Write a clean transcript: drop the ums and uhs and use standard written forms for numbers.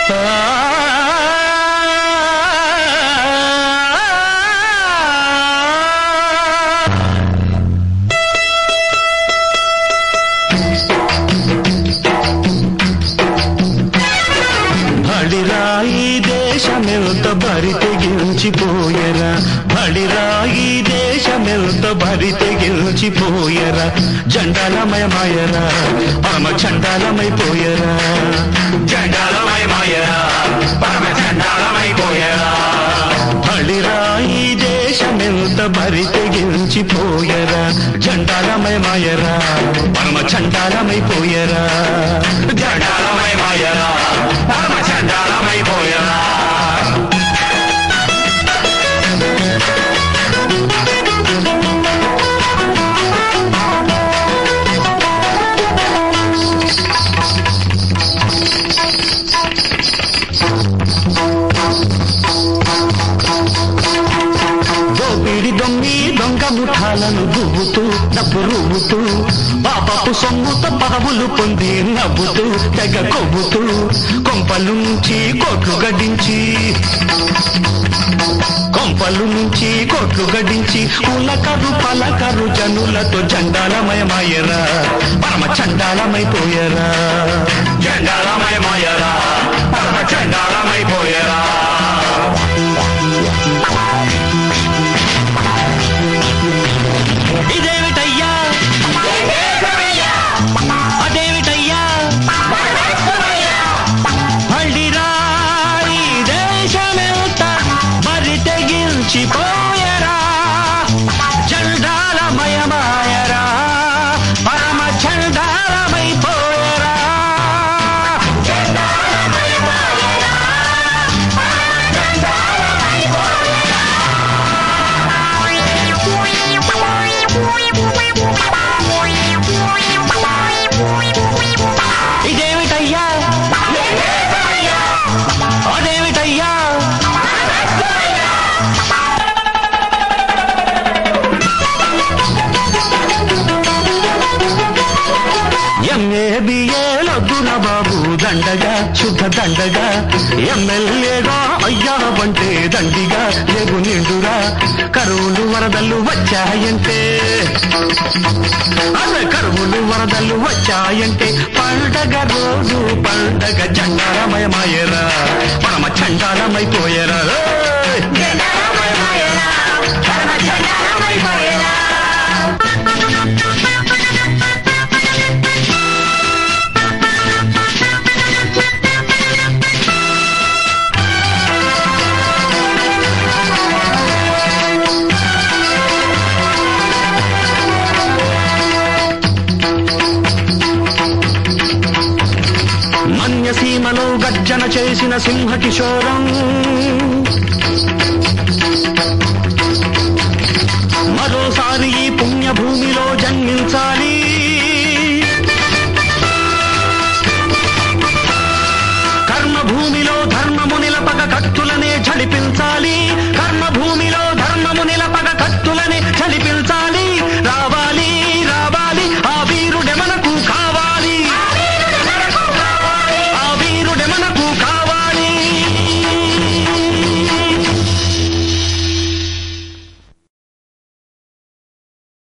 దేశమెంత బరి తెగించిపోయరా బడిరా ఈ దేశమెంత బరి తెగించిపోయరా జండాలమయమాయరా పరమ చండాలమైపోయరా జండాలమయమాయరా పరమ చండాలమైపోయరా బడిరా ఈ దేశమెంత బరి తెగించిపోయరా జండాలమయమాయరా పరమ చండాలమైపోయరా జండాలమయమాయరా పరమ చండాలమైపోయరా దోపిడి దొమ్మి దొంగ ముఠాలను దువ్వుతూ డబ్బు రువ్వుతూ పాపపు సొమ్ముతో పదవులు పొంది నవ్వుతూ తెగ కొవ్వుతూ కొంపలు నుంచి కోట్లు గడించి కులకరు పలకరు జనులతో జండాలమయమాయరా పరమ చండాలమైపోయరా జండాలమయమాయరా పరమ చండాలమైపోయరా ఇదేమిటయ్యా అదేమిటయ్యా మళ్ళీరా ఈ దేశమెంత మరి తెగించిపోయరా చండాలమయమాయరా పరమ చండాలమైపోయరా ఇదేమిటయ్యా అదేమిటయ్యా ఎంఏబిఏలొద్దున బాబు దండగా శుద్ధ దండగా ఎమ్మెల్యేగా అయ్యావంటే దండిగా లేగు నిండురా కరువులు వరదలు వచ్చాయంటే అదే కరువులు వరదలు వచ్చాయంటే పండగ రోజు పండగ చండాలమయమాయరా పరమ చండాలమైపోయరా మన్యసీమలో గర్జన చేసిన సింహ కిశోరం మరోసారి ఈ పుణ్యభూమిలో జన్మించాలి